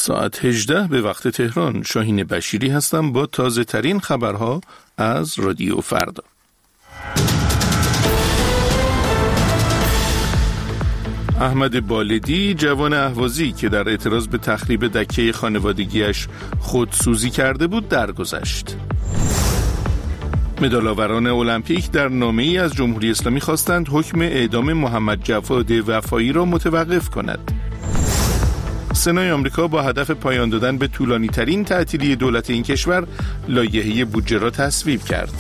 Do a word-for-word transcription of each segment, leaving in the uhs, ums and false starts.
ساعت هجده به وقت تهران. شاهین بشیری هستم با تازه ترین خبرها از رادیو فردا. احمد بالدی، جوان اهوازی که در اعتراض به تخریب دکه خانوادگیش خودسوزی کرده بود، درگذشت. مدال‌آوران المپیک در نامه‌ای از جمهوری اسلامی خواستند حکم اعدام محمد جواد وفایی را متوقف کند. سنای آمریکا با هدف پایان دادن به طولانی‌ترین تعطیلی دولت این کشور لایحه بودجه را تصویب کرد.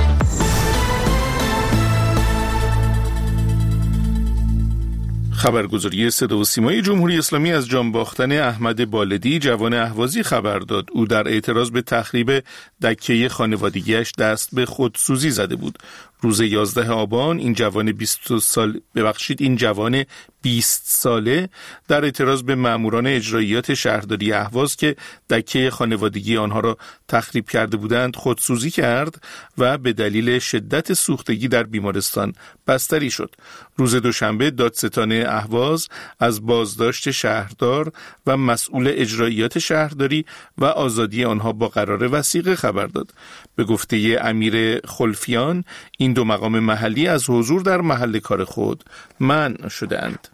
خبرگزاری صدا و سیمای جمهوری اسلامی از جان باختن احمد بالدی، جوان اهوازی خبر داد. او در اعتراض به تخریب دکه خانوادگیش دست به خودسوزی زده بود. روز یازده آبان این جوان بیست سال ببخشید این جوان بیست ساله در اعتراض به ماموران اجراییات شهرداری اهواز که دکه خانوادگی آنها را تخریب کرده بودند خودسوزی کرد و به دلیل شدت سوختگی در بیمارستان بستری شد. روز دوشنبه دادستان اهواز از بازداشت شهردار و مسئول اجراییات شهرداری و آزادی آنها با قرار وثیقه خبر داد. به گفته امیر خلفیان، این دو مقام محلی از حضور در محل کار خود منع شدند.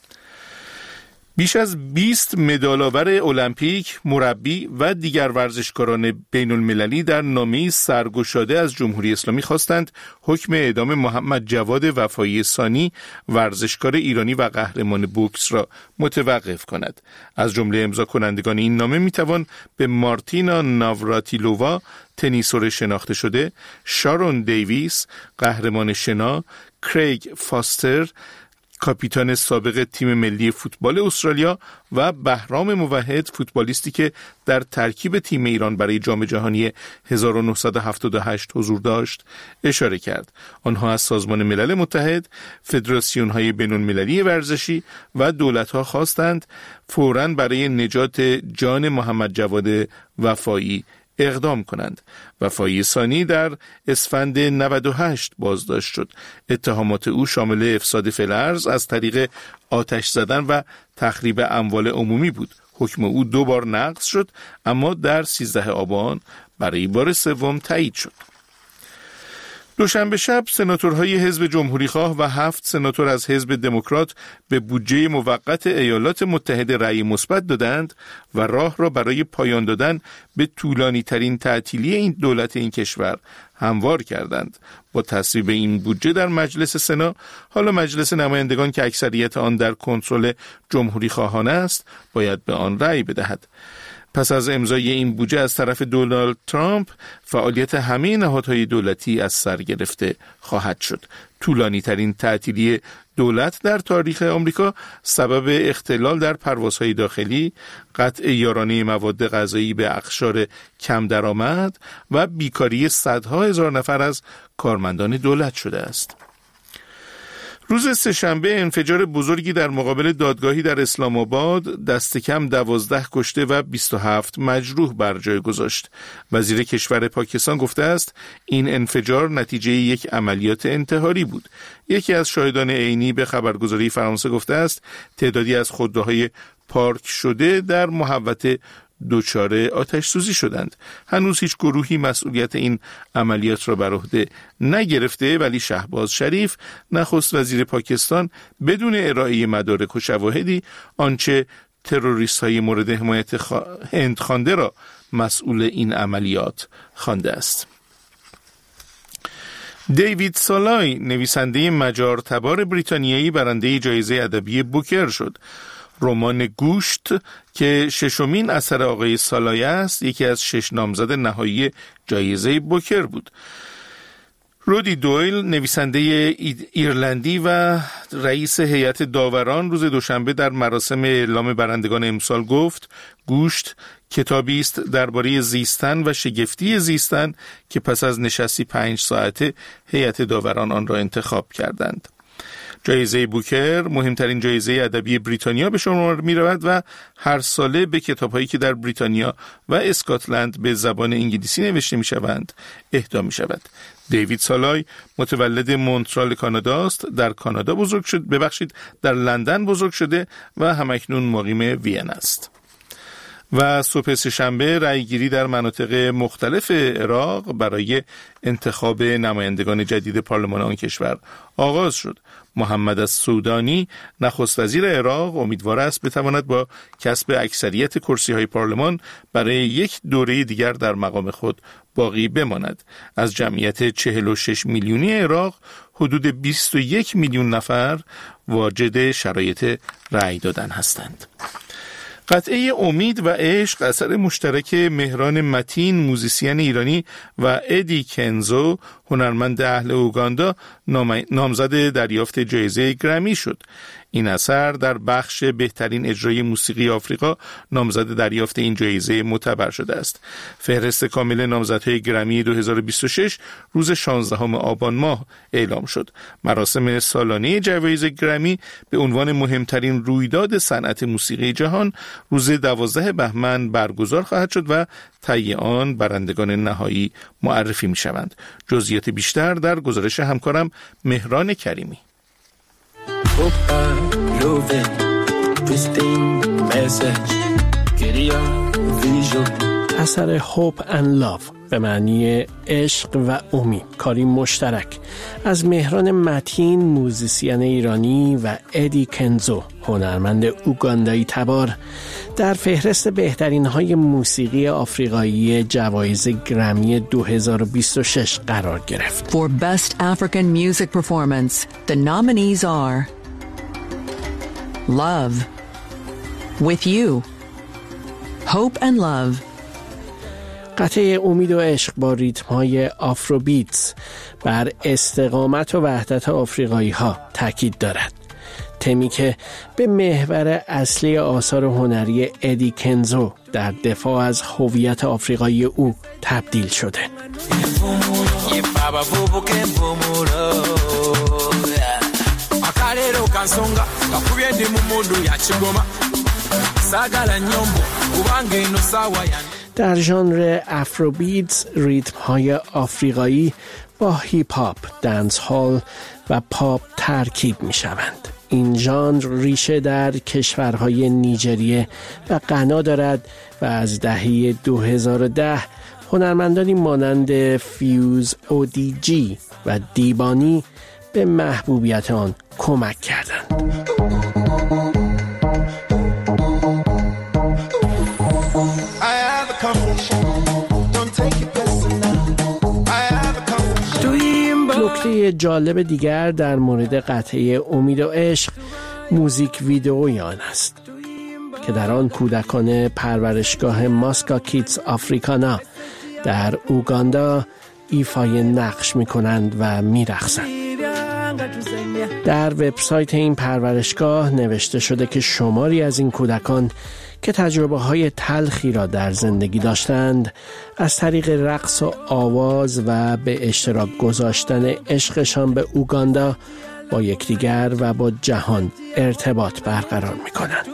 بیش از بیست مدال‌آور المپیک، مربی و دیگر ورزشکاران بین المللی در نامه‌ای سرگشاده از جمهوری اسلامی خواستند حکم اعدام محمد جواد وفایی ثانی، ورزشکار ایرانی و قهرمان بوکس را متوقف کند. از جمله امضا کنندگان این نامه میتوان به مارتینا ناوراتیلووا، تنیسور شناخته شده، شارون دیویس، قهرمان شنا، کریگ فاستر، کاپیتان سابق تیم ملی فوتبال استرالیا و بهرام موحد، فوتبالیستی که در ترکیب تیم ایران برای جام جهانی هزار و نهصد و هفتاد و هشت حضور داشت، اشاره کرد. آنها از سازمان ملل متحد، فدراسیون‌های بین‌المللی ورزشی و دولت‌ها خواستند فوراً برای نجات جان محمد جواد وفایی اقدام کنند. وفایی ثانی در اسفند نود و هشت بازداشت شد. اتهامات او شامل افساد فی‌الارض از طریق آتش زدن و تخریب اموال عمومی بود. حکم او دو بار نقض شد، اما در سیزده آبان برای بار سوم تایید شد. دوشنبه شب سناتورهای حزب جمهوریخواه و هفت سناتور از حزب دموکرات به بودجه موقت ایالات متحده رأی مثبت دادند و راه را برای پایان دادن به طولانی ترین تعطیلی این دولت این کشور هموار کردند. با تصویب این بودجه در مجلس سنا، حالا مجلس نمایندگان که اکثریت آن در کنترل جمهوریخواهان است باید به آن رأی بدهد. پس از امضای این بودجه از طرف دونالد ترامپ، فعالیت همه نهادهای دولتی از سر گرفته خواهد شد. طولانی ترین تعطیلی دولت در تاریخ آمریکا سبب اختلال در پروازهای داخلی، قطع یارانه مواد غذایی به اقشار کم درآمد و بیکاری صدها هزار نفر از کارمندان دولت شده است. روز سه‌شنبه انفجار بزرگی در مقابل دادگاهی در اسلام آباد دست کم دوازده کشته و بیست و هفت مجروح بر جای گذاشت. وزیر کشور پاکستان گفته است این انفجار نتیجه یک عملیات انتحاری بود. یکی از شاهدان عینی به خبرگزاری فرانسه گفته است تعدادی از خودروهای پارک شده در محوطه دچار آتش سوزی شدند. هنوز هیچ گروهی مسئولیت این عملیات را بر عهده نگرفته، ولی شهباز شریف، نخست وزیر پاکستان، بدون ارائه مدارک و شواهدی آنچه تروریست های مورد حمایت خ... هند خوانده را مسئول این عملیات خوانده است. دیوید سالای، نویسنده مجار تبار بریتانیایی، برنده جایزه ادبی بوکر شد. رمان گوشت که ششمین اثر آقای سالای است، یکی از شش نامزد نهایی جایزه بوکر بود. رودی دویل، نویسنده ایرلندی و رئیس هیئت داوران، روز دوشنبه در مراسم اعلام برندگان امسال گفت گوشت کتابی است درباره زیستن و شگفتی زیستن که پس از نشستی پنج ساعته هیئت داوران آن را انتخاب کردند. جایزه بوکر مهمترین جایزه ادبی بریتانیا به شمار می رود و هر ساله به کتاب‌هایی که در بریتانیا و اسکاتلند به زبان انگلیسی نوشته می شوند اهدا می شود. دیوید سالای متولد مونترال کانادا است. در کانادا بزرگ شد، ببخشید در لندن بزرگ شده و همکنون مقیم وین است. و صبح سه‌شنبه رأیگیری در مناطق مختلف عراق برای انتخاب نمایندگان جدید پارلمان آن کشور آغاز شد. محمد السودانی نخست وزیر عراق امیدوار است بتواند با کسب اکثریت کرسی‌های پارلمان برای یک دوره دیگر در مقام خود باقی بماند. از جمعیت چهل و شش میلیونی عراق حدود بیست و یک میلیون نفر واجد شرایط رأی دادن هستند. قطعه امید و عشق اثر مشترک مهران متین موزیسین ایرانی و ادی کنزو هنرمند اهل اوگاندا نامزد دریافت جایزه گرمی شد. این اثر در بخش بهترین اجرای موسیقی آفریقا نامزد دریافت این جایزه معتبر شده است. فهرست کامل نامزدهای گرمی دو هزار و بیست و شش روز شانزدهم آبان ماه اعلام شد. مراسم سالانه جوایز گرمی به عنوان مهمترین رویداد صنعت موسیقی جهان روز دوازده بهمن برگزار خواهد شد و طی آن برندگان نهایی معرفی می شوند. جزئیات بیشتر در گزارش همکارم مهران کریمی. اثر Hope and Love به معنی عشق و امید، کاری مشترک از مهران متین موزیسین ایرانی و ادی کنزو هنرمند اوگاندایی تبار در فهرست بهترین های موسیقی آفریقایی جوایز گرمی دو هزار و بیست و شش قرار گرفت. For Best African Music Performance, the nominees are Love, With You, Hope and Love. قطعه امید و عشق با ریتم‌های آفروبیتس بر استقامت و وحدت آفریقایی ها تاکید دارد. تمی که به محور اصلی آثار هنری ادی کنزو در دفاع از هویت آفریقایی او تبدیل شده. در ژانر افروبیتس ریتم های آفریقایی با هیپ هاپ، دنس هال و پاپ ترکیب می شوند. این ژانر ریشه در کشورهای نیجریه و غنا دارد و از دهه دو هزار و ده هنرمندانی مانند فیوز او دی جی و دیبانی به محبوبیت آن کمک کردند. نکته جالب دیگر در مورد قطعه امید و عشق موزیک ویدئوی آن است که در آن کودکان پرورشگاه ماسکا کیدز آفریکانا در اوگاندا ایفای نقش می کنند و می رقصند. در وبسایت این پرورشگاه نوشته شده که شماری از این کودکان که تجربه های تلخی را در زندگی داشتند از طریق رقص و آواز و به اشتراک گذاشتن عشقشان به اوگاندا با یکدیگر و با جهان ارتباط برقرار می کنند.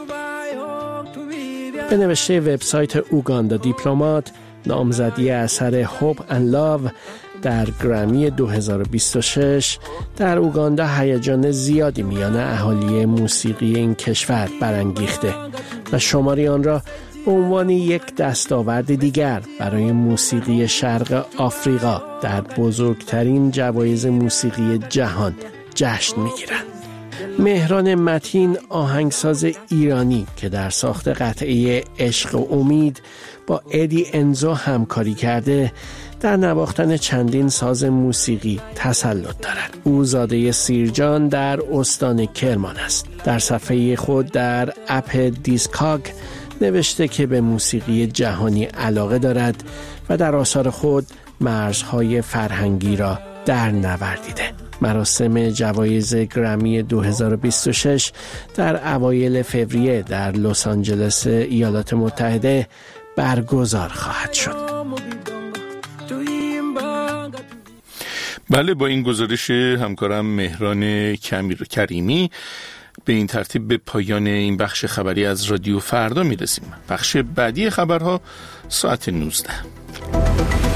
به نوشته وبسایت اوگاندا دیپلمات، نامزدی اثر Hope and Love در گرمی دو هزار و بیست و شش در اوگاندا هیجان زیادی میان اهالی موسیقی این کشور برانگیخته و شماری آن را به عنوان یک دستاورد دیگر برای موسیقی شرق آفریقا در بزرگترین جوایز موسیقی جهان جشن میگیرند. مهران متین آهنگساز ایرانی که در ساخت قطعه عشق و امید با ادی انزو همکاری کرده در نواختن چندین ساز موسیقی تسلط دارد. او زاده سیرجان در استان کرمان است. در صفحه خود در اپ دیسکاگ نوشته که به موسیقی جهانی علاقه دارد و در آثار خود مرزهای فرهنگی را در نوردیده. مراسم جوایز گرمی دو هزار و بیست و شش در اوایل فوریه در لس آنجلس ایالات متحده برگزار خواهد شد. بله، با این گزارش همکارم مهران کریمی به این ترتیب به پایان این بخش خبری از رادیو فردا میرسیم. بخش بعدی خبرها ساعت نوزده.